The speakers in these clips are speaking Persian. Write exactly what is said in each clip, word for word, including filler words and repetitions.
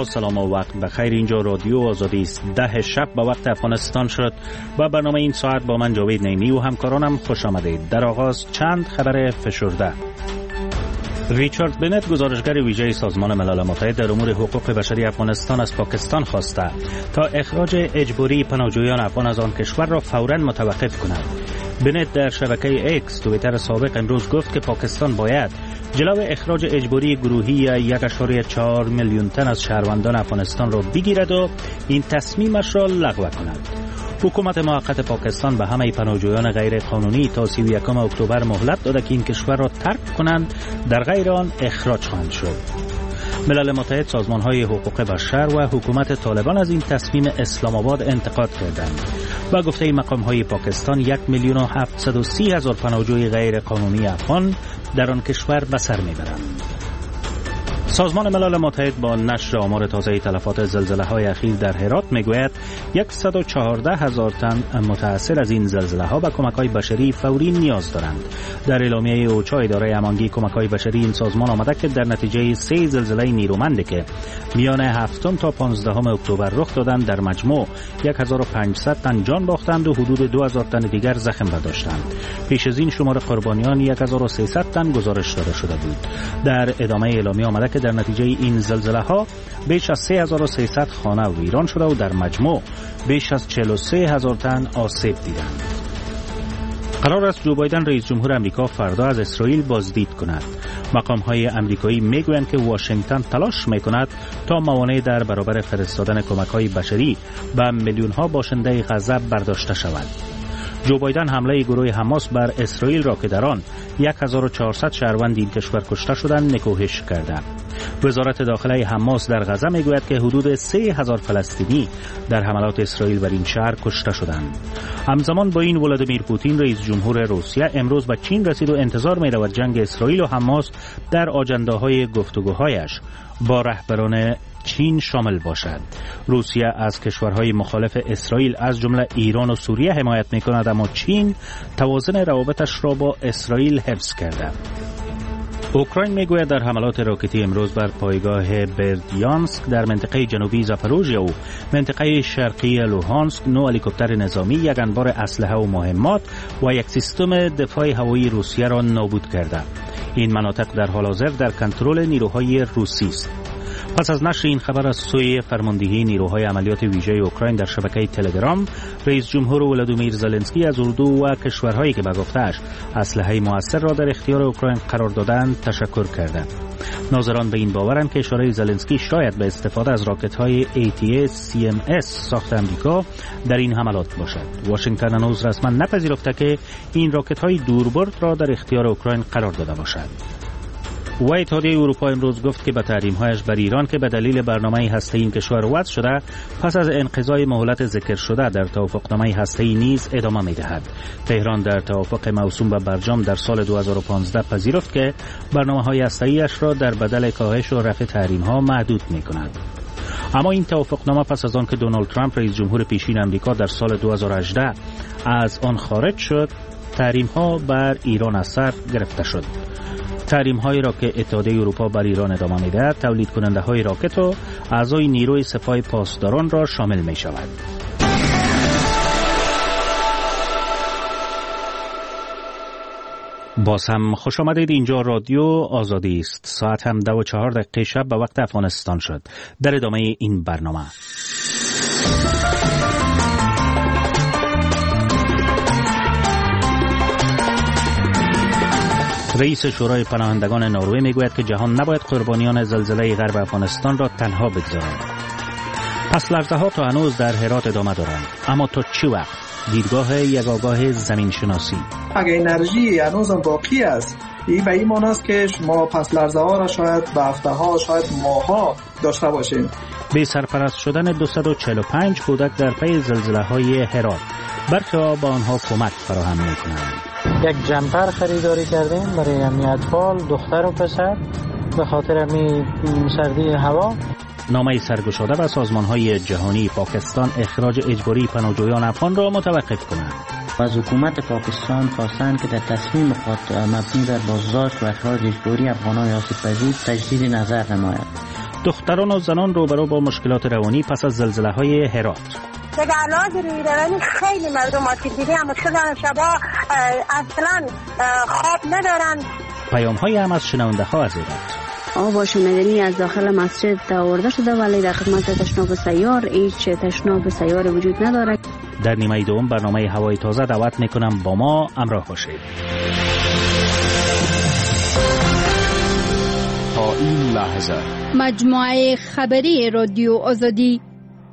با سلام و وقت بخیر. اینجا رادیو آزادی است. ده شب به وقت افغانستان شد و برنامه این ساعت با من جاوید نیمی و همکارانم خوش آمدید. در آغاز چند خبر فشرده. ریچارد بنت، گزارشگر ویژه سازمان ملل متحد در امور حقوق بشری افغانستان، از پاکستان خواسته تا اخراج اجباری پناهجویان افغان از آن کشور را فوراً متوقف کند. بنت در شبکه اکس توییتر سابق امروز گفت که پاکستان باید جلو اخراج اجباری گروهی یک و چهار میلیون تن از شهروندان افغانستان را بگیرد و این تصمیمش را لغو کند. حکومت موقت پاکستان به همه پناهجویان غیر قانونی تا سی و یکم اکتبر مهلت داده که این کشور را ترک کنند، در غیر آن اخراج خواهند شد. ملل متحد، سازمان‌های حقوق بشر و حکومت طالبان از این تصمیم اسلام آباد انتقاد کردند و گفته مقام‌های پاکستان یک میلیون و هفتصد و سی هزار پناهجوی غیر قانونی افغان در آن کشور به سر می‌برند. سازمان ملل متحد با نشر آمار تازه تلفات زلزله‌های اخیر در هرات میگوید صد و چهارده هزار تن متأثر از این زلزله‌ها به کمک‌های بشری فوری نیاز دارند. در اعلامیه اوچا، اداره امانگی کمک‌های بشری این سازمان آمده که در نتیجه سه زلزله نیرومندی که میان هفتم تا پانزدهم اکتبر رخ دادند، در مجموع هزار و پانصد تن جان باختند و حدود دو هزار تن دیگر زخم برداشتند. پیش از این شمار قربانیان هزار و سیصد تن گزارش داده شده بود. در ادامه اعلامیه آمده که در نتیجه این زلزله ها بیش از سه هزار و سیصد خانه ویران شده و در مجموع بیش از چهل و سه هزار تن آسیب دیدند. قرار است جو بایدن رئیس جمهور امریکا فردا از اسرائیل بازدید کند. مقام‌های امریکایی میگویند که واشنگتن تلاش میکند تا موانع در برابر فرستادن کمک‌های بشری به میلیون‌ها باشنده غزه برداشته شود. جو بایدن حمله گروه حماس بر اسرائیل را که در آن هزار و چهارصد شهروند این کشور کشته شدند نکوهش کرده. وزارت داخله حماس در غزه میگوید که حدود سه هزار فلسطینی در حملات اسرائیل بر این شهر کشته شدند. همزمان با این، ولادیمیر پوتین رئیس جمهور روسیه امروز به چین رسید و انتظار می‌رود جنگ اسرائیل و حماس در آجنده‌های گفتگوهایش با رهبران چین شامل باشد. روسیه از کشورهای مخالف اسرائیل از جمله ایران و سوریه حمایت می‌کند، اما چین توازن روابطش را با اسرائیل حفظ کرده. اوکراین میگوید در حملات راکتی امروز بر پایگاه بردیانسک در منطقه جنوبی زاپاروژیا و منطقه شرقی لوهانسک نو هلیکوپتر نظامی، یک انبار اسلحه و مهمات و یک سیستم دفاع هوایی روسیه را نابود کرده. این مناطق در حال حاضر در کنترل نیروهای روسی است. پس از نشر این خبر از سوی فرماندهی نیروهای عملیات ویژه اوکراین در شبکه تلگرام، رئیس جمهور ولادیمیر زلنسکی از اردو و کشورهایی که به گفته‌اش اسلحه موثر را در اختیار اوکراین قرار دادند تشکر کردند. ناظران به این باورند که اشاره زلنسکی شاید به استفاده از راکت‌های ای تی اس سی ام اس ساخت امریکا در این حملات باشد. واشنگتن هنوز رسما نپذیرفته که این راکت‌های دوربرد را در اختیار اوکراین قرار داده باشد. و اتحادیه اروپا امروز گفت که به تحریم‌هایش بر ایران که به دلیل برنامه هسته‌ای این کشور وضع شده، پس از انقضای مهلت ذکر شده در توافقنامه هسته‌ای نیز ادامه می‌دهد. تهران در توافق موسوم به برجام در سال دو هزار و پانزده پذیرفت که برنامه‌های هسته‌ایش را در بدل کاهش و رفع تحریم‌ها محدود می‌کند. اما این توافقنامه پس از آن که دونالد ترامپ رئیس جمهور پیشین آمریکا در سال دو هزار و هجده از آن خارج شد، تحریم‌ها بر ایران از سر گرفته شد. تحریم هایی را که اتحادیه اروپا بر ایران ادامه می‌دهد، تولید کننده های راکت و اعضای نیروی سپاه پاسداران را شامل می شود. باز هم خوش آمدید. اینجا رادیو آزادی است. ساعت هم دو و چهار دقیقه شب به وقت افغانستان شد. در ادامه این برنامه رئیس شورای پناهندگان نروژ میگوید که جهان نباید قربانیان زلزله غرب افغانستان را تنها بگذارد. پس لرزه ها تا هنوز در هرات ادامه دارند، اما تا چه وقت؟ دیدگاه یگانگاه زمین شناسی. اگر انرژی هنوز باقی است، این به این معنی است که ما پس لرزه ها را شاید به هفته ها، شاید ماه ها داشته باشیم. به سرپرست شدن دویست و چهل و پنج کودک در پی زلزله های هرات، برخی ها با آنها کمک فراهم می‌کنند. یک جمپر خریداری کردیم برای همین اطفال، دختر و پسر، به خاطر همین سردی هوا. نامه سرگشاده به سازمان‌های جهانی پاکستان اخراج اجباری پناهجویان افغان را متوقف کنند. از حکومت پاکستان خواستند که در تصمیم خود مبنی بر بازداشت و اخراج اجباری افغانان آسیب‌پذیر تجدید نظر نماید. دختران و زنان روبرو با مشکلات روانی پس از زلزله‌های هرات. به علاج روی روانی خیلی مردم آسیب دیده هم شدن، شبا اصلا خواب ندارن. پیام‌های هم از شنونده‌ها از ایرات. آب آشامیدنی از داخل مسجد آورده شده ولی در خدمت تشناب سیار هیچ تشناب سیار وجود ندارد. در نیمه دوم برنامه هوای تازه دعوت میکنم با ما همراه باشید. تا این لحظه مجموعه خبری رادیو آزادی.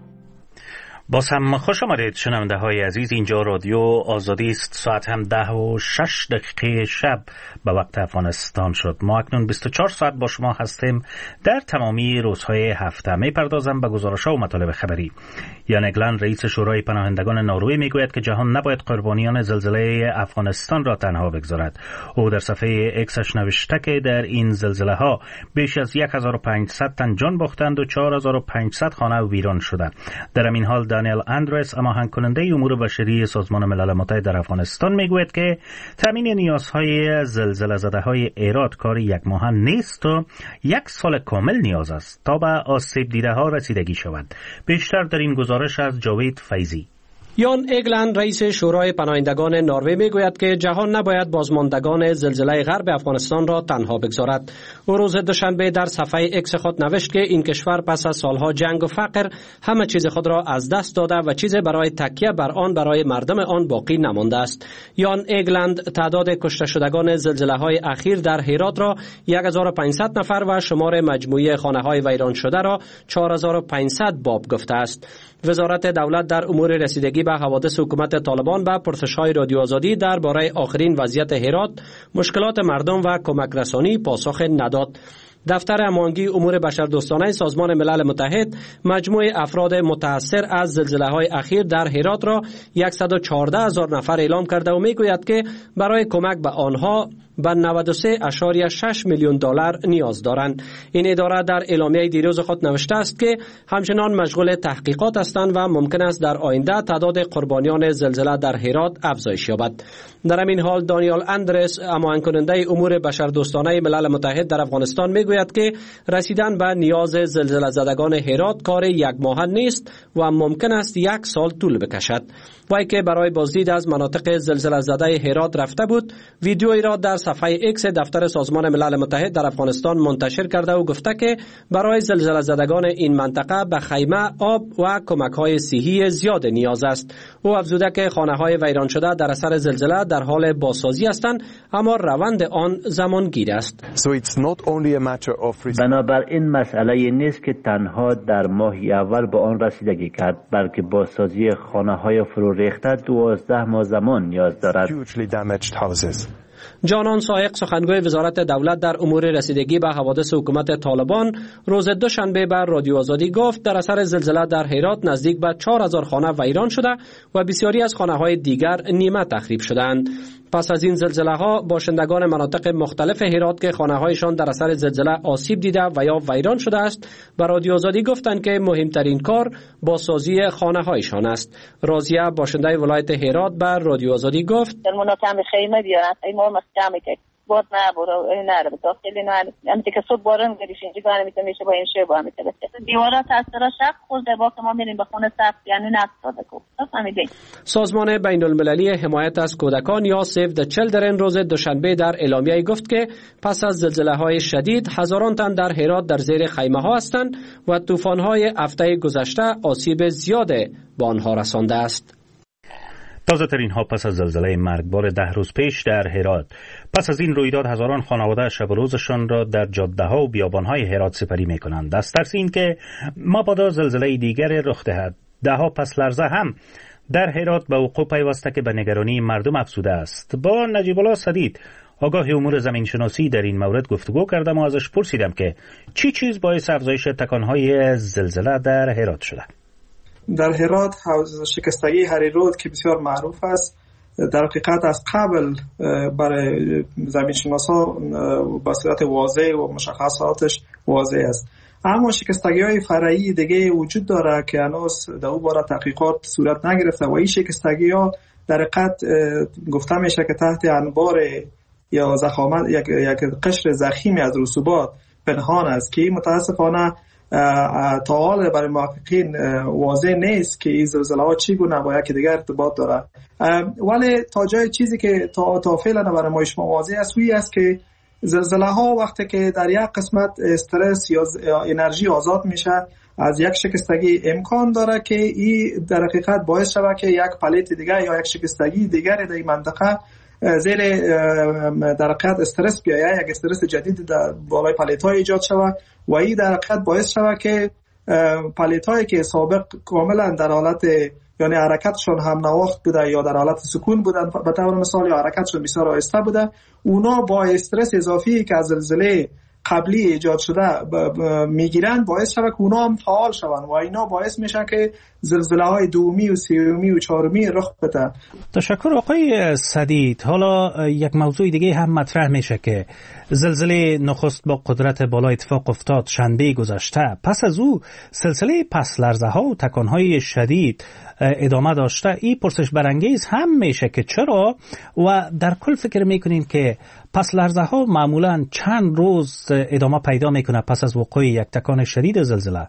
باز هم خوش آمدید شنونده های عزیز، اینجا رادیو آزادی است. ساعت هم ده و شش دقیقه شب به وقت افغانستان شد. ما اکنون بیست و چهار ساعت با شما هستیم در تمامی روزهای هفته. می پردازم به گزارش‌ها و مطالب خبری. یان اگلند رئیس شورای پناهندگان نروژ میگوید که جهان نباید قربانیان زلزله افغانستان را تنها بگذارد. او در صفحه اکسش نوشته که در این زلزله ها بیش از هزار و پانصد تن جان باختند و چهار هزار و پانصد خانه ویران شده. در همین حال دانیل اندرس، هماهنگ کننده امور بشری سازمان ملل متحد در افغانستان، میگوید که تامین نیازهای زلزله زده های هرات کار یک ماه نیست و یک سال کامل نیاز است تا به آسیب دیده ها رسیدگی شود. بیشتر در این گزارش از جاوید فیضی. یان اگلند رئیس شورای پناهندگان نروژ میگوید که جهان نباید بازماندگان زلزله غرب افغانستان را تنها بگذارد. او روز دوشنبه در صفحه اکس خود نوشت که این کشور پس از سالها جنگ و فقر همه چیز خود را از دست داده و چیزی برای تکیه بر آن برای مردم آن باقی نمانده است. یان اگلند تعداد کشته شدگان زلزله‌های اخیر در هرات را هزار و پانصد نفر و شمار مجموعی خانه‌های ویران شده را چهار هزار و پانصد باب گفته است. وزارت دولت در امور رسیدگی به حوادث حکومت طالبان به پرسش‌های رادیو آزادی درباره آخرین وضعیت هرات، مشکلات مردم و کمک رسانی پاسخ نداد. دفتر هماهنگی امور بشردوستانه سازمان ملل متحد مجموع افراد متاثر از زلزله‌های اخیر در هرات را صد و چهارده هزار نفر اعلام کرده و میگوید که برای کمک به آنها به نود و سه ممیز شش میلیون دلار نیاز دارند. این اداره در اعلامیه دیروز خود نوشته است که همچنان مشغول تحقیقات هستند و ممکن است در آینده تعداد قربانیان زلزله در هرات افزایش یابد. در همین حال دانیال اندرس، هماهنگ کننده امور بشردوستانه ملل متحد در افغانستان، میگوید که رسیدن به نیاز زلزله زدگان هرات کار یک ماه نیست و ممکن است یک سال طول بکشد. وای که برای بازدید از مناطق زلزله زده هرات رفته بود، ویدیویی را در صفحه اکس دفتر سازمان ملل متحد در افغانستان منتشر کرده و گفته که برای زلزله زدگان این منطقه به خیمه، آب و کمک‌های صحی زیاد نیاز است. او افزوده که خانه‌های ویران شده در اثر زلزله در حال بازسازی هستند، اما روند آن زمانگیر است. بنابراین مسئله نیست که تنها در ماه اول به آن رسیدگی کرد، بلکه بازسازی خانه‌های فرو ریخته دوازده ماه زمان نیاز دارد. جانان سایق، سخنگوی وزارت دولت در امور رسیدگی به حوادث حکومت طالبان، روز دوشنبه بر رادیو آزادی گفت در اثر زلزله در هرات نزدیک به چهار هزار خانه ویران شده و بسیاری از خانه‌های دیگر نیمه تخریب شدند. پس از این زلزله ها باشندگان مناطق مختلف هرات که خانه‌هایشان در اثر زلزله آسیب دیده و یا ویران شده است به رادیو آزادی گفتند که مهمترین کار بازسازی خانه‌هایشان است. راضیه، باشنده ولایت هرات، بر رادیو آزادی گفت در مناطق خیمه بیارن اینا مستعمل که بود نه برو نه به داخل نه امتی که صبح بارون گریش اینجا گانه میتونه میشه با این شی با میتونه بشه دیوارا تاثیر شق خورده با که ما میریم به خونه سقف یعنی نفتاده کو فهمیدین. سازمان بین‌المللی حمایت از کودکان یا سیو د چیلدرن روز دوشنبه در اعلامیه‌ای گفت که پس از زلزله‌های شدید هزاران تن در هرات در زیر خیمه‌ها هستند و طوفان‌های هفته گذشته آسیب زیاد به آنها رسانده است. تازه ترین ها پس از زلزله مرگبار ده روز پیش در هرات. پس از این رویداد هزاران خانواده شب و روزشان را در جاده ها و بیابان های هرات سپری می کنند. از ترس این که مبادا زلزله دیگر رخ دهد، ده ها پس لرزه هم در هرات به وقوع پیوسته که به نگرانی مردم افزوده است. با نجیب الله صدید، آگاه امور زمین شناسی، در این مورد گفتگو کردم و ازش پرسیدم که چی چیز باعث افزایش تکانهای زلزله در هرات شده. در هرات شکستگی هری رود که بسیار معروف است، در حقیقت از قبل برای زمینشناسا با صورت واضح و مشخصاتش واضح است، اما شکستگی های فرعی دیگه وجود داره که هنوز در اون باره تحقیقات صورت نگرفته و این شکستگی ها در حقیقت گفته میشه که تحت انبار یا ضخامت یک یک قشر ضخیمی از رسوبات پنهان است که متاسفانه تا حال برای محققین واضح نیست که این زلزله ها چگونه با یکی دیگر ارتباط داره. ولی تا جای چیزی که تا تا فعلا برای ما شما واضح است وی است که زلزله ها وقتی که در یک قسمت استرس یا انرژی آزاد میشه از یک شکستگی امکان داره که این در حقیقت باعث شود که یک پلیت دیگر یا یک شکستگی دیگر در این منطقه زیر در حقیقت استرس بیاید، یک استرس جدید در بالای پلیت ها ایجاد شود و این در حقیقت باعث شود که پلیت هایی که سابق کاملا در حالت یعنی حرکتشون هم نواخت بوده یا در حالت سکون بودن به طور مثال یا حرکتشون بسیار آهسته بوده، اونا با استرس اضافی که از زلزله قبلی ایجاد شده میگیرن باعث شده که اونا هم فعال شون و اینا باعث میشه که زلزله های دومی و سومی و چهارمی رخ بده. تشکر آقای سدید. حالا یک موضوع دیگه هم مطرح میشه که زلزله نخست با قدرت بالا اتفاق افتاد شنبه گذشته، پس از او سلسله پس لرزه ها و تکان های شدید ادامه داشته. این پرسش برانگیز هم میشه که چرا و در کل فکر میکنین که پس لرزه ها معمولا چند روز ادامه پیدا میکنه پس از وقوع یک تکان شدید زلزله؟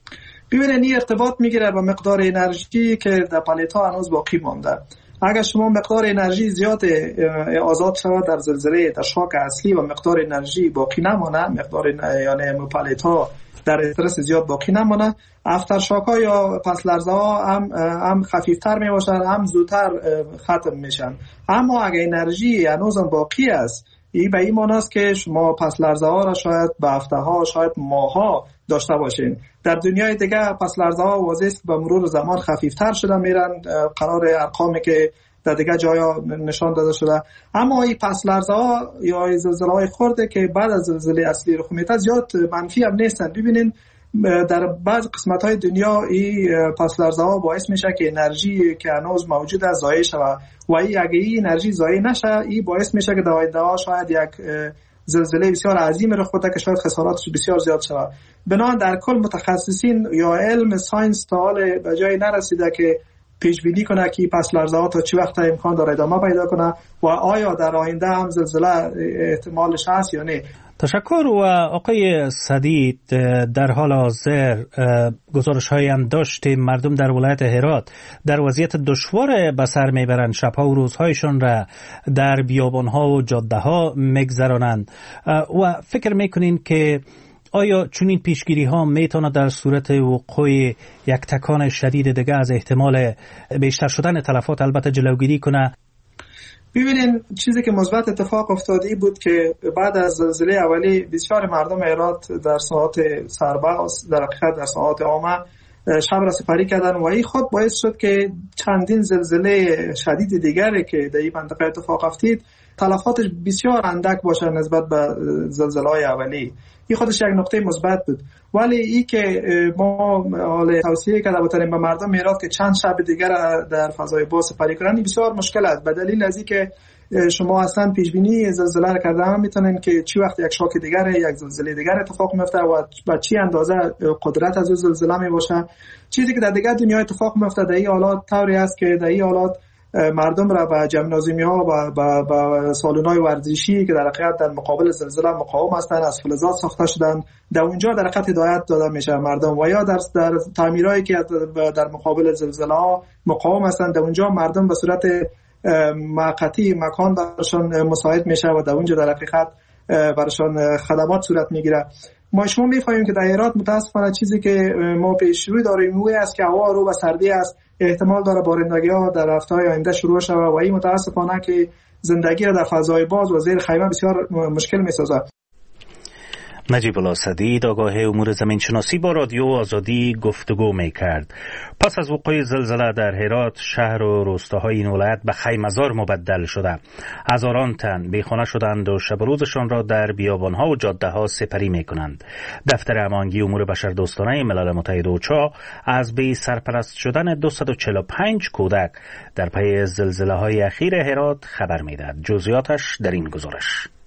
ببینید این ارتباط میگیره با مقدار انرژی که در پلیت ها هنوز باقی مانده. اگر شما مقدار انرژی زیاد آزاد شود در زلزله در شاک اصلی و مقدار انرژی باقی نمانه، مقدار یعنی پلیت ها در استرس زیاد باقی نمانه، افتر شاک ها یا پس لرزه ها هم هم خفیفتر می باشن هم زودتر ختم میشن. اما اگر انرژی هنوز باقی است این به این معنی است که شما پس لرزه ها را شاید به هفته ها شاید ماه ها داشته باشین. در دنیای دیگه پس لرزه ها واضح است که به مرور زمان خفیفتر شده میرن، قرار ارقامی که در دیگه جایا نشان داده شده. اما این پس لرزه ها یا زلزله های خرده که بعد از زلزله اصلی رخ میده زیاد منفی هم نیستن. ببینین در بعض قسمت های دنیا این پس لرزه ها باعث میشه که انرژی که هنوز موجود است ضایع شود و این اگه این انرژی ضایع نشه این باعث میشه که در آینده ها شاید یک زلزله بسیار عظیم رخ بده که شاید خساراتش بسیار زیاد شود. بنابراین در کل متخصصین یا علم ساینس تا حال به جای نرسیده که پیش بینی کنه که پس لرزه ها تا چه وقت امکان داره ادامه پیدا کنه و آیا در آینده هم زلزله احتمالش هست یا نه. تشکر. و آقای سدید در حال حاضر گزارش هایی هم داشتیم مردم در ولایت هرات در وضعیت دشوار به سر میبرند، شبها و روزهایشون را در بیابان ها و جاده ها میگذرانند و فکر میکنین که آیا چنین پیشگیری ها میتونه در صورت وقوع یک تکان شدید دیگه از احتمال بیشتر شدن تلفات البته جلوگیری کنه؟ ببینین چیزی که مثبت اتفاق افتاده بود که بعد از زلزله اولی بسیار مردم هرات در ساعات سرباز در حقیقت در ساعات عامه شب را سپری کردن و این خود باعث شد که چندین زلزله شدید دیگری که در این منطقه اتفاق افتید تلفاتش بسیار اندک باشه نسبت به زلزله‌های اولی. این خودش یک نقطه مثبت بود. ولی این که ما حال توصیه کرده بودیم به مردم هرات که چند شب دیگر در فضای باز سپری کنن بسیار مشکل است، به دلیل از اینکه شما اصلا پیش بینی زلزله را کرده هم میتونین که چی وقت یک شاک دیگر یک زلزله دیگر اتفاق میفته و با چی اندازه قدرت از زلزله می باشه. چیزی که در دیگر دنیا اتفاق میفته در این حالات طوری است که در این حالات مردم را به جمنازیمی ها و به سالن های ورزشی که در حقیقت در مقابل زلزله مقاوم هستند از فلزات ساخته شدن در اونجا در حقیقت هدایت داده میشه مردم و یا در در تعمیرایی که در مقابل زلزله ها مقاوم هستند در اونجا مردم به صورت موقتی مکان برشان مساعد میشه و در اونجا در حقیقت برشان خدمات صورت میگیره. ما شما میفهمیم که در هرات متاسفانه چیزی که ما پیش روی داریم اون است که هوا رو و سردی است، احتمال داره بارندگی ها در هفته‌های آینده شروع شود و این متاسفانه که زندگی را در فضای باز و زیر خیمه بسیار مشکل میسازه. نجیب الله سدید آگاه امور زمین شناسی با رادیو آزادی گفتگو می کرد. پس از وقوع زلزله در هرات شهر و روستاهای این ولایت به خیمه‌زار مبدل شده. هزاران تن بیخانه شدند و شب و روزشان را در بیابانها و جاده ها سپری می کنند. دفتر امانگی امور بشردوستانه ملل متحد اوچا از بی سرپرست شدن دویست و چهل و پنج کودک در پی زلزله های اخیر هرات خبر می دهد. جزئیاتش در این گزارش.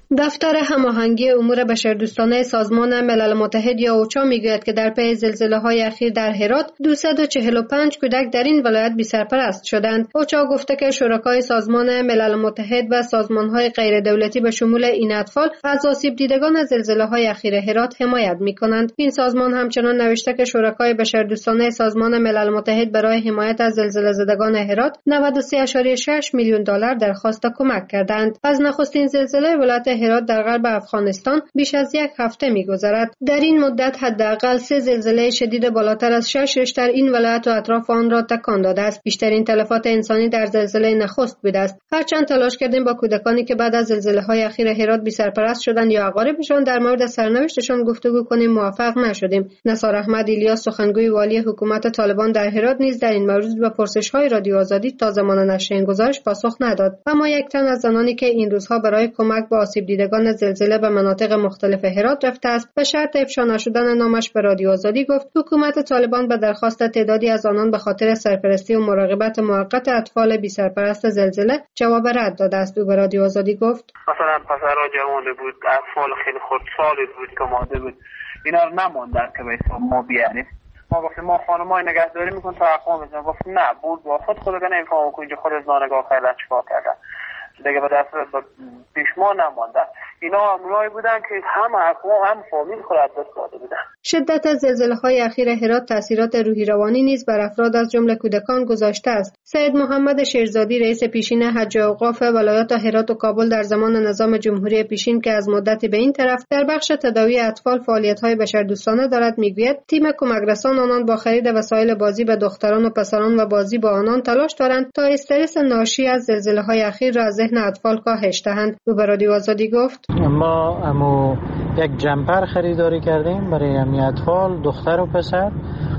دفتر هماهنگی امور بشردوستانه سازمان ملل متحد یا اوچا میگوید که در پی زلزله‌های اخیر در هرات دویست و چهل و پنج کودک در این ولایت بی سرپرست شدند. اوچا گفته که شرکای سازمان ملل متحد و سازمان‌های غیر دولتی به شمول این اطفال از آسیب دیدگان زلزله‌های اخیر هرات حمایت می‌کنند. این سازمان همچنان نوشته که شرکای بشردوستانه سازمان ملل متحد برای حمایت از زلزله زدگان هرات نود و سه ممیز شش میلیون دلار درخواست کمک کردند. از نخستین زلزله ولایت هرات در غرب افغانستان بیش از یک هفته می‌گذرد. در این مدت حداقل سه زلزله شدید بالاتر از شش ریشتر این ولایت و اطراف آن را تکان داده است. بیشترین تلفات انسانی در زلزله نخست بوده است. هرچند تلاش کردیم با کودکانی که بعد از زلزله‌های اخیر هرات بی سرپرست شدند یا اقاربشان در مورد سرنوشتشان گفتگو کنیم موفق نشدیم. نثار احمد ایلیاس سخنگوی والی حکومت طالبان در هرات نیز در این مورد به پرسش‌های رادیو آزادی تا زمان نشر این گزارش پاسخ نداد. اما یک تن از زنانی که این روزها برای کمک به آسیب دیدگان زلزله به مناطق مختلف هرات رفته است به شرط افشا نشدن نامش به رادیو آزادی گفت حکومت طالبان به درخواست تعدادی از آنان به خاطر سرپرستی و مراقبت موقت اطفال بی سرپرست زلزله جواب رد داده است. او به رادیو آزادی گفت مثلا پسرها جوان بود، اطفال خیلی خردسال بود که ماده بود، اینا رو نماندن که به حساب ما بیاریم. ما گفتیم ما خانمای نگهداری میکنیم تا اقوام میزنیم. گفتیم نه بود با خود خود که نمیفهمم که اینجا خود از نانگاه خیلی چیکار کردن دیگه به دست پیش ما نماندن. اینا امرایی بودن که هم اقوام هم فامیل خود از دست داده بودن. شدت زلزله‌های اخیر هرات تاثیرات روحی روانی نیز بر افراد از جمله کودکان گذاشته است. سید محمد شیرزادی رئیس پیشین حج اوقاف ولایات هرات و کابل در زمان نظام جمهوری پیشین که از مدتی به این طرف در بخش تداوی اطفال فعالیت‌های بشردوستانه دارد میگوید تیم کمکرسان آنان با خرید وسایل بازی به دختران و پسران و بازی با آنان تلاش دارند تا استرس ناشی از زلزله‌های اخیر را از ذهن اطفال کاهش دهند. او به رادیو آزادی گفت ما امو یک جمپر خریداری کردیم برای امی اطفال دختر و پسر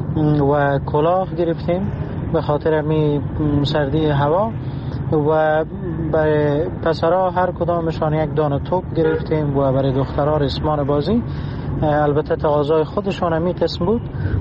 و کلاه گرفتیم به خاطر امی سردی هوا و برای پسرها هر کدامشان یک دانه توپ گرفتیم و برای دخترها ریسمان بازی. البته تقاضای خودشان امی قسم بود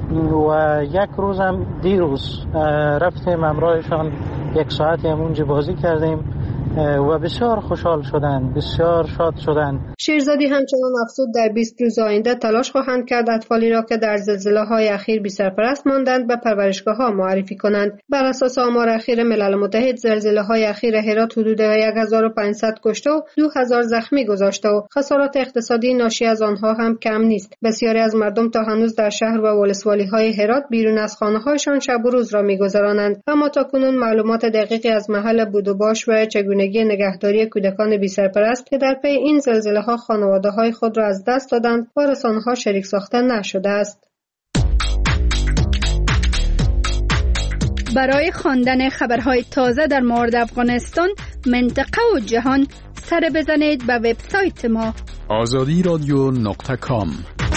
و یک روزم دیروز رفتیم امراهشان یک ساعتی همونجا بازی کردیم و بسیار خوشحال شدند، بسیار شاد شدند. شیرزادی همچنان افزود در بیست روز آینده تلاش خواهند کرد اطفالی را که در زلزله‌های اخیر بی سرپرست ماندند به پرورشگاه‌ها معرفی کنند. بر اساس آمار اخیر ملل متحد زلزله‌های اخیر هرات حدود هزار و پانصد کشته و دو هزار زخمی گذاشته و خسارات اقتصادی ناشی از آنها هم کم نیست. بسیاری از مردم تا هنوز در شهر و ولسوالی‌های هرات بیرون از خانه‌هایشان شب و روز را می‌گذرانند. اما تاکنون معلومات دقیقی از محل بود و باش و چگونه نگهداری کودکان بی سرپرست که در پی این زلزله ها خانواده های خود را از دست دادند با رسانه ها شریک ساخته نشده است. برای خواندن خبرهای تازه در مورد افغانستان، منطقه و جهان سر بزنید به وبسایت ما آزادی رادیو نقطه کام.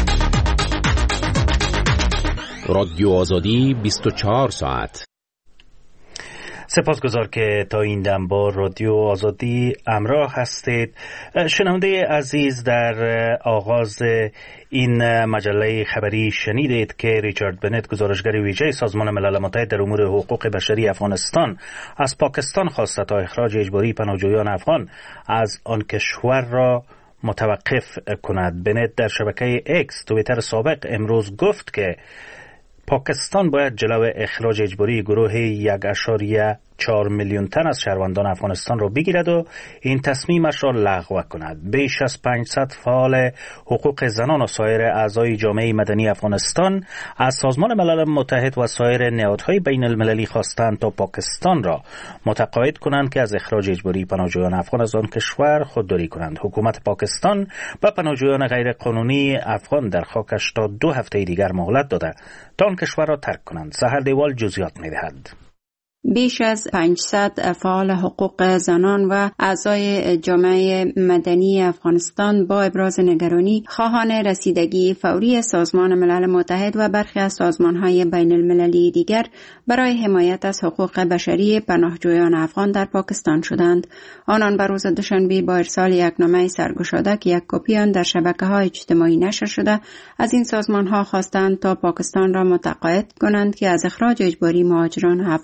رادیو آزادی بیست و چهار ساعت. سپاسگزار که تا این دم با رادیو آزادی همراه هستید. شنونده عزیز، در آغاز این مجله خبری شنیدید که ریچارد بنت، گزارشگر ویژه سازمان ملل متحد در امور حقوق بشری افغانستان، از پاکستان خواسته تا اخراج اجباری پناهجویان افغان از آن کشور را متوقف کند. بنت در شبکه اکس توییتر سابق امروز گفت که پاکستان باید جلو اخراج اجباری گروه یک ممیز چهار میلیون تن از شهروندان افغانستان را بگیرد و این تصمیمش را لغو کند. بیش از پانصد فعال حقوق زنان و سایر اعضای جامعه مدنی افغانستان از سازمان ملل متحد و سایر نهادهای بین المللی خواستند تا پاکستان را متقاعد کنند که از اخراج اجباری پناهجویان افغان از آن کشور خودداری کنند. حکومت پاکستان به پناهجویان غیر قانونی افغان در خاکش تا دو هفته دیگر مهلت داده تا آن کشور را ترک کنند. سحر دیوال جزئیات می‌دهد. بیش از پانصد فعال حقوق زنان و اعضای جامعه مدنی افغانستان با ابراز نگرانی خواهان رسیدگی فوری سازمان ملل متحد و برخی از سازمان‌های بین المللی دیگر برای حمایت از حقوق بشری پناهجویان افغان در پاکستان شدند. آنان بر روز دوشنبه با ارسال یک نامه سرگشاده که یک کپی آن در شبکه‌های اجتماعی نشر شده از این سازمان‌ها خواستند تا پاکستان را متقاعد کنند که از اخراج اجباری مهاجران افغان از آن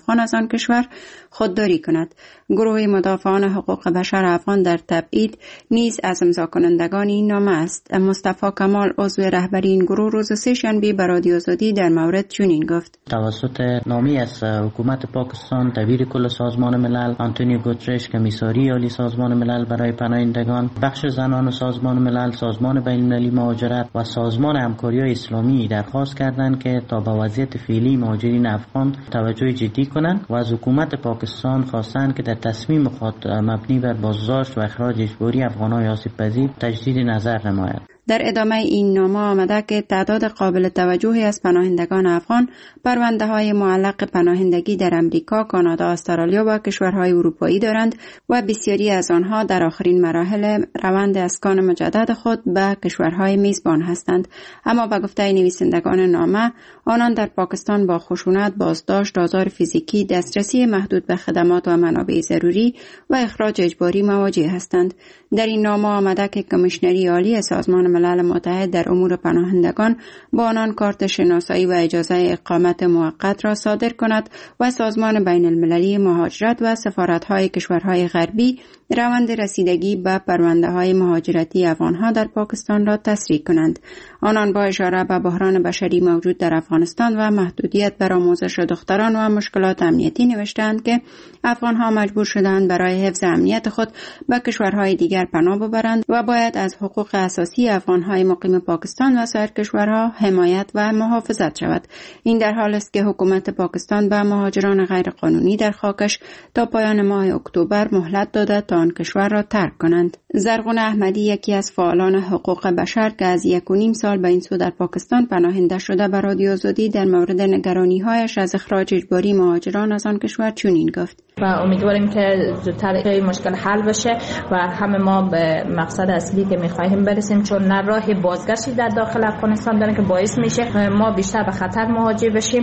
آن کشور خودداری کند. گروه مدافعان حقوق بشر افغان در تبعید نیز از امضا کنندگان این نامه است. مصطفی کمال عضو رهبری این گروه روز سه شنبه به رادیو آزادی در مورد چنین گفت: توسط نامه از حکومت پاکستان دبیر کل سازمان ملل آنتونیو گوترش، کمیساری عالی سازمان ملل برای پناهندگان، بخش زنان سازمان ملل، سازمان بین المللی مهاجرت و سازمان همکاری اسلامی درخواست کردند که تا به وضعیت فعلی مهاجرین افغان توجه جدی کنند و از حکومت پاکستان خواستند که در تصمیم خود مبنی بر بازداشت و اخراج اجباری افغانان آسیب پذیر تجدید نظر نماید. در ادامه این نامه آمده که تعداد قابل توجهی از پناهندگان افغان پرونده های معلق پناهندگی در امریکا، کانادا، استرالیا و کشورهای اروپایی دارند و بسیاری از آنها در آخرین مراحل روند اسکان مجدد خود به کشورهای میزبان هستند. اما به گفته نویسندگان نامه، آنان در پاکستان با خشونت، بازداشت، آزار فیزیکی، دسترسی محدود به خدمات و منابع ضروری و اخراج اجباری مواجه هستند. در این نامه آمده که کمیشنری عالی سازمان ملل متحد در امور پناهندگان با آنان کارت شناسایی و اجازه اقامت موقت را صادر کند و سازمان بین المللی مهاجرت و سفارت‌های کشورهای غربی روند رسیدگی به پرونده‌های مهاجرتی افغان‌ها در پاکستان را تسریع کنند. آنان با اشاره به بحران بشری موجود در افغانستان و محدودیت بر آموزش دختران و مشکلات امنیتی نوشتند که افغان‌ها مجبور شدند برای حفظ امنیت خود به کشورهای دیگر پناه ببرند و باید از حقوق اساسی افغان‌های مقیم پاکستان و سایر کشورها حمایت و محافظت شود. این در حال است که حکومت پاکستان به مهاجران غیرقانونی در خاکش تا پایان ماه اکتبر مهلت داده تا آن کشور را ترک کنند. زرغون احمدی، یکی از فعالان حقوق بشر که از یک و نیم سال به این سو در پاکستان پناهنده شده، به رادیو آزادی در مورد نگرانی‌هایش از اخراج اجباری مهاجران از آن کشور چنین گفت: و امیدواریم که زودتر این مشکل حل بشه و همه ما به مقصد اصلی که می‌خواهیم برسیم، چون نه راه بازگشتی در داخل افغانستان داره که باعث میشه ما بیشتر به خطر مواجه بشیم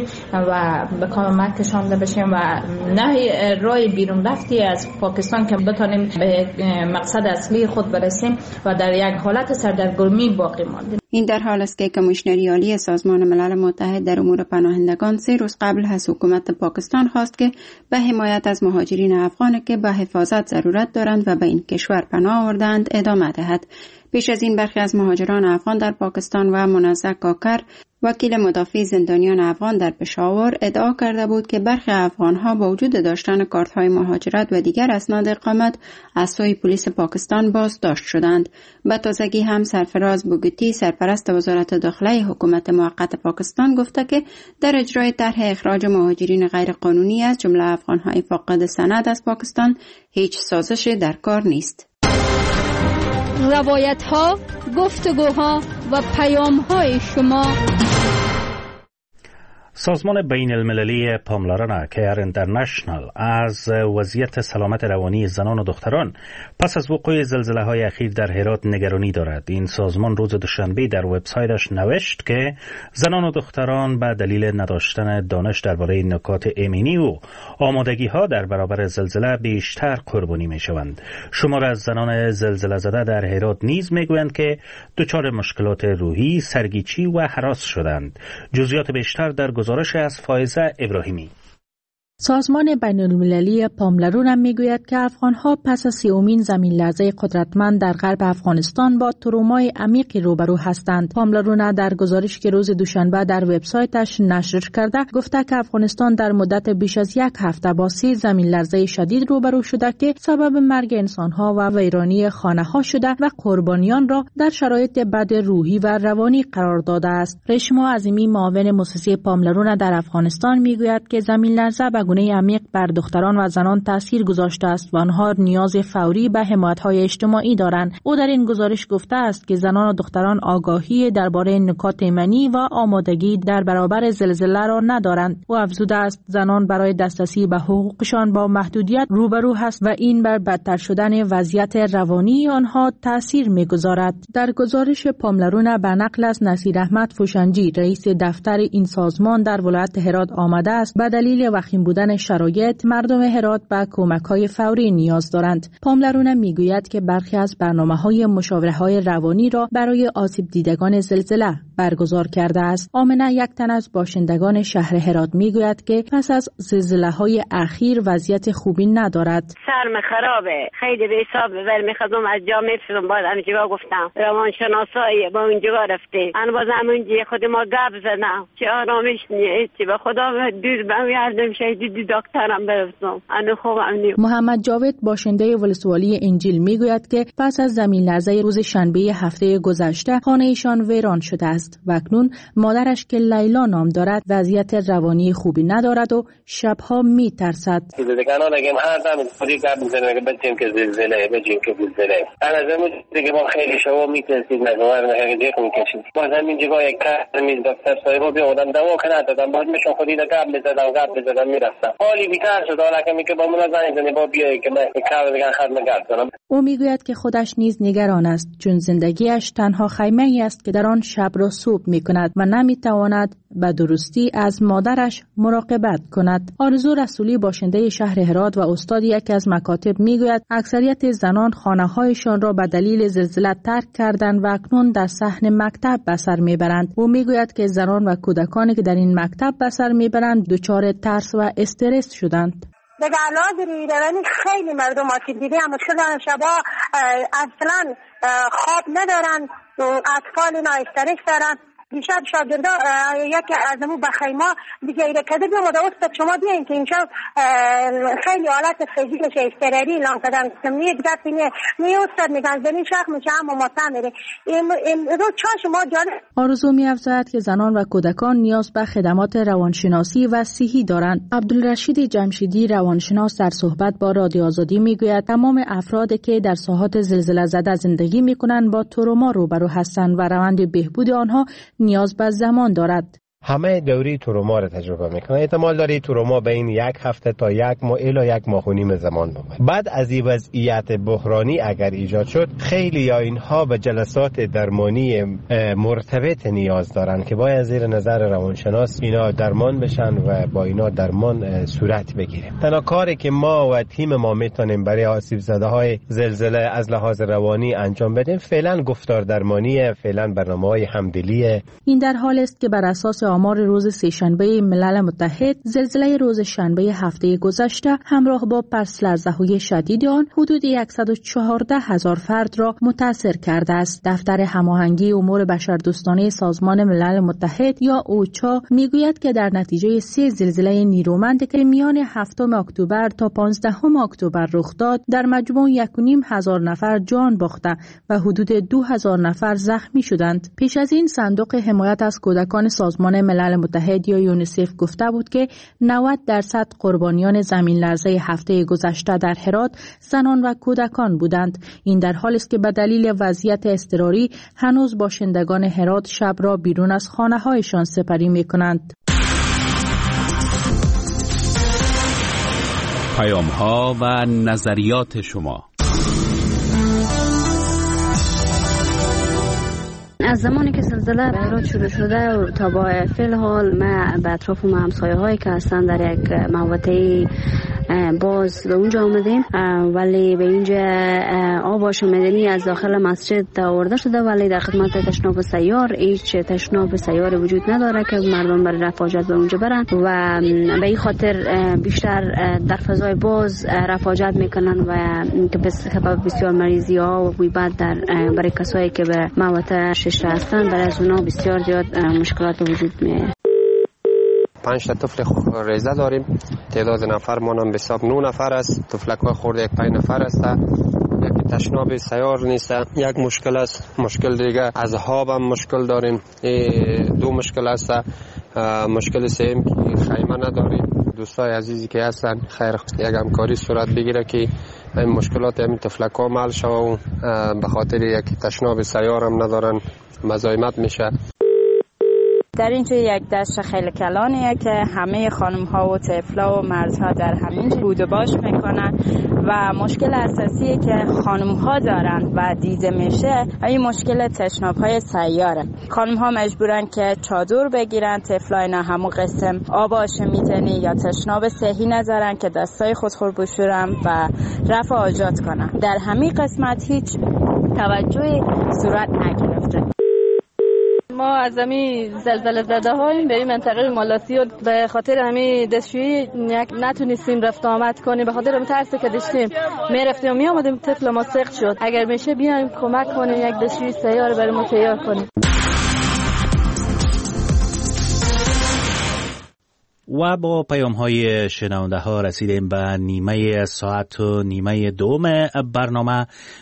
و به کمک کشانده بشیم و نه راه بیرون رفتی از پاکستان که بتونیم به مقصد اصلی خود برسیم و در یک حالت سردرگمی باقی ماندیم. این در حال است که کمیشنری عالی سازمان ملل متحد در امور پناهندگان سه روز قبل از حکومت پاکستان خواست که به حمایت از مهاجرین افغان که به حفاظت ضرورت دارند و به این کشور پناه آوردند ادامه دهد. پیش از این برخی از مهاجران افغان در پاکستان و منزه کاکر، وکیل مدافع زندانیان افغان در پشاور، ادعا کرده بود که برخی افغان‌ها با وجود داشتن کارت‌های مهاجرت و دیگر اسناد اقامت از سوی پلیس پاکستان بازداشت شدند. به تازگی هم سرفراز بوگتی، سرپرست وزارت داخله حکومت موقت پاکستان، گفته که در اجرای طرح اخراج مهاجرین غیرقانونی از جمله افغان‌های فاقد سند از پاکستان هیچ سازشی در کار نیست. روایت ها، گفتگوها و پیام های شما. سازمان بین المللی پاملرنا کیر اینترنشنال از وضعیت سلامت روانی زنان و دختران پس از وقوع زلزله های اخیر در هرات نگرانی دارد. این سازمان روز دوشنبه در وبسایتش نوشت که زنان و دختران به دلیل نداشتن دانش درباره نکات ایمنی و آمادگی ها در برابر زلزله بیشتر قربانی می شوند. شمار از زنان زلزله زده در هرات نیز می گویند که دچار مشکلات روحی، سرگیچی و هراس شدند. جزئیات بیشتر در گزارش از فائزه ابراهیمی. سازمان بین المللی پاملرون هم میگوید که افغانها پس از سیومین زمین لرزه قدرتمند در غرب افغانستان با ترومای عمیقی روبرو هستند. پاملرون در گزارش که روز دوشنبه در وبسایتش نشر کرده گفته که افغانستان در مدت بیش از یک هفته با سه زمین لرزه شدید روبرو شده که سبب مرگ انسانها و ویرانی خانه‌ها شده و قربانیان را در شرایط بد روحی و روانی قرار داده است. ریشما عظیمی، معاون مؤسسه پاملرون در افغانستان، میگوید که زمین لرزه به گونه عمیق بر دختران و زنان تاثیر گذاشته است و آنها نیاز فوری به حمایت‌های اجتماعی دارند. او در این گزارش گفته است که زنان و دختران آگاهی درباره نکات ایمنی و آمادگی در برابر زلزله را ندارند. او افزوده است زنان برای دسترسی به حقوقشان با محدودیت روبرو هست و این بر بدتر شدن وضعیت روانی آنها تاثیر می‌گذارد. در گزارش پاملرون به نقل از نصیر احمد فوشنجی، رئیس دفتر این سازمان در ولایت هرات آمده است، به دلیل وخیم نبودن شرایط مردم هرات به کمک‌های فوری نیاز دارند. پاملرونه میگوید که برخی از برنامه‌های مشاوره‌های روانی را برای آسیب دیدگان زلزله برگزار کرده است. آمنه یک تن از باشندگان شهر هرات میگوید که پس از زلزله‌های اخیر وضعیت خوبی ندارد. سرم خرابه، خیلی به حساب ببر می‌خوام از جا می‌فرستم. باز همینجا گفتم روانشناسایی با اونجا رفته. انا باز همونجا خود ما گپ زدم که آرامش نیست. چی به خدا دیر بمیردم شهیدی دکترم برفتم. انا خوبم نی. محمد جاوید باشنده ولسوالی انجیل میگوید که پس از زمین لرزه روز شنبه هفته گذشته خانه ایشان ویران شده است و اکنون مادرش که لیلا نام دارد وضعیت روانی خوبی ندارد و شبها میترسد. دیگران اگه هر دم خودی گپ میزنه که بچیم که زلزله بچیم که زلزله. انا زمین دیگه ما خیلی شما میترسید نگوار نگه دیگه میکشید. باز همین جگاه یک کارمی دکتر صاحب بیادم دوا کنه دادم باز میشون خودی گپ میزدم گپ میزدم میرفتم. حالی بیتر شد حالا که میگه با من زنگ زنی با بیای که من کار دیگه خدمت گپ کنم. او میگوید که خودش نیز نگران است چون زندگیش تنها خیمه‌ای است که در آن شب را صبح میکند و نمیتواند به درستی از مادرش مراقبت کند. آرزو رسولی باشنده شهر هرات و استاد یکی از مکاتب میگوید اکثریت زنان خانه‌هایشان را به دلیل زلزله ترک کردند و اکنون در صحن مکتب به سر میبرند. او میگوید که زنان و کودکانی که در این مکتب به سر میبرند دچار ترس و استرس شدند. دیگه علاج روانی خیلی مردم آسیب دیده هم مشکل دارن، شبا اصلا خواب ندارن، اطفال اینا استرس دارن. دیشب شاگردا یکی از امو بخیما دیگه ایره کده بیام و دا استاد شما بیاین که اینجا خیلی حالت فیزیکش استراری اعلام کردن. میگه دیگه اینه می استاد میگن زمین شخ میشه اما مطمئنه این رو چا شما جان. آرزو می‌افزاید که زنان و کودکان نیاز به خدمات روانشناسی و صحی دارند. عبدالرشید جمشیدی روانشناس در صحبت با رادیو آزادی میگوید تمام افرادی که در ساحات زلزله زده زندگی میکنند با تروما روبرو هستند و روند بهبود آنها نیاز به زمان دارد. همه دوری تروما را تجربه میکنه. احتمال داره تروما بین یک هفته تا یک ماه الی یک ماه و نیم زمان بمونه. بعد از این وضعیت بحرانی اگر ایجاد شد خیلی یا اینها به جلسات درمانی مرتبط نیاز دارن که باید زیر نظر روانشناس اینا درمان بشن و با اینا درمان صورت بگیره. تنها کاری که ما و تیم ما میتونیم برای آسیب زده های زلزله از لحاظ روانی انجام بدیم فعلا گفتار درمانی، فعلا برنامه‌های همدلیه. این در حال است که بر اساس آمار روز سه‌شنبه ملل متحد زلزله روز شنبه هفته گذشته همراه با پس لرزه‌های شدید آن حدود صد و چهارده هزار فرد را متاثر کرده است. دفتر هماهنگی امور بشردوستانه سازمان ملل متحد یا اوچا میگوید که در نتیجه سه زلزله نیرومند که میان هفتم اکتبر تا پانزدهم اکتبر رخ داد در مجموع یک و نیم هزار نفر جان باخته و حدود دو هزار نفر زخمی شدند. پیش از این صندوق حمایت از کودکان سازمان ملل متحد یا یونیسف گفته بود که نود درصد قربانیان زمین لرزه هفته گذشته در هرات زنان و کودکان بودند. این در حالی است که به دلیل وضعیت اضطراری هنوز باشندگان هرات شب را بیرون از خانه‌هایشان سپری می‌کنند. پیام‌ها و نظریات شما. از زمانی که زلزله به هرات شروع شده تا با فعل حال ما به اطراف ما همسایه هایی که هستن در یک محوطه باز به اونجا آمدیم، ولی به اینجا آباش مدنی از داخل مسجد آورده شده، ولی در خدمت تشناب سیار هیچ تشناب سیار وجود نداره که مردم برای رفع حاجت به اونجا برن و به این خاطر بیشتر در فضای باز رفع حاجت میکنن و که سبب بسیار مریضی ها و بوی بد در برای کسایی که به محوطه شش هستن برای از اونا بسیار زیاد مشکلات وجود میاد. پنج تا طفل ریزه داریم، تعداد نفر مانم به حساب نه نفر است، طفلک‌های خورده یک پنج نفر است. یک تشناب سیار نیست، یک مشکل است. مشکل دیگه از خواب هم مشکل داریم، دو مشکل است. مشکل سوم که خیمه نداریم. دوستای عزیزی که هستن خیر یک همکاری صورت بگیره که این مشکلات همین طفلک‌ها حل شوه و به خاطر یک تشناب سیار هم ندارن مزاحمت میشه. در اینجا یک دشت خیلی کلانیه که همه خانم ها و طفلا و مردها در همین بود و باش میکنن و مشکل اساسی که خانم ها دارن و دیده میشه این مشکل تشناب های سیاره. خانم ها مجبورن که چادر بگیرن، طفلای نه همون قسم آباش میتنی یا تشناب صحی ندارن که دستای خود خور بشورن و رفع حاجات کنن. در همین قسمت هیچ توجه صورت نگرفته. ما از همین زلزله زده هاییم به این منطقه مالاسیو به خاطر همین دستشویی نتونستیم رفت آمد کنیم، به خاطر همین ترسی که داشتیم میرفتیم و میامدیم طفل ما سقط شد. اگر میشه بیایم کمک کنیم یک دستشویی سیاره برای ما تیار کنیم. و با پیام های شنونده ها رسیدیم به نیمه ساعت و نیمه دوم برنامه.